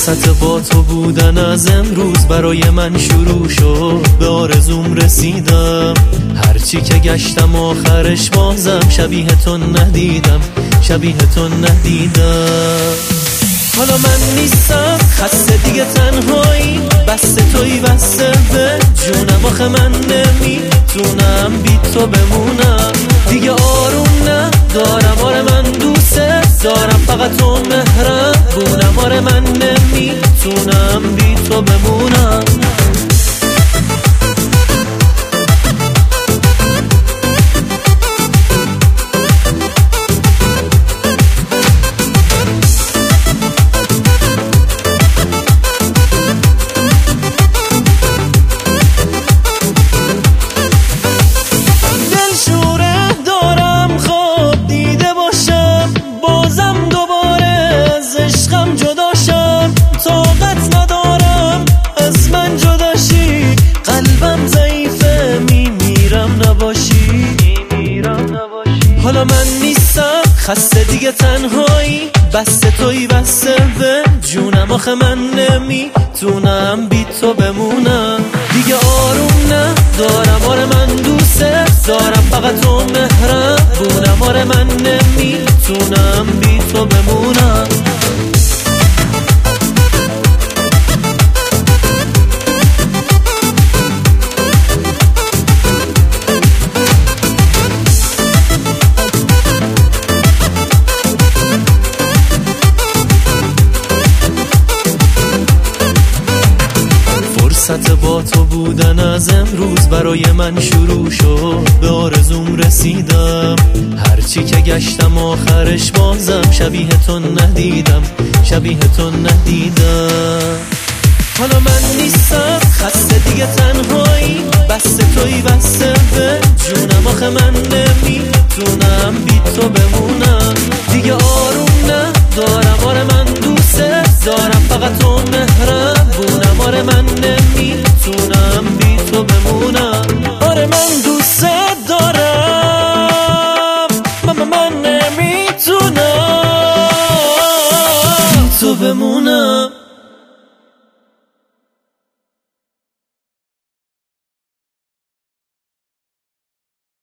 فرصت با تو بودن از امروز برای من شروع شد، به آرزوم رسیدم. هرچی که گشتم آخرش بازم شبیه تو ندیدم، شبیه تو ندیدم. حالا من نیستم خسته دیگه تنهایی، بسته توی بسته به جونم. آخه من نمیتونم بی تو بمونم، دیگه آروم ندارم. آره من دوست دارم، فقط تو مهربونم. آره من نمیتونم بی تو بمونم. حالا من نیستم خسته دیگه تنهایی، بسته توی بسته به جونم. آخه من نمیتونم بی تو بمونم، دیگه آروم ندارم. آره من دوست دارم، فقط تو مهربونم. آره من نمیتونم بی تو بمونم. فرصت با تو بودن از امروز برای من شروع شد، به آرزوم رسیدم. هرچی که گشتم آخرش بازم شبیه تو ندیدم، شبیه تو ندیدم. حالا من نیستم خسته دیگه تنهایی، بسته توی بسته به جونم. آخه من نمیتونم بی تو بمونم، دیگه آروم ندارم. آره من دوست دارم، فقط تو مهربونم. آره من نمیتونم بی تو بمونم. آره من دوست دارم، من نمیتونم بی تو بمونم.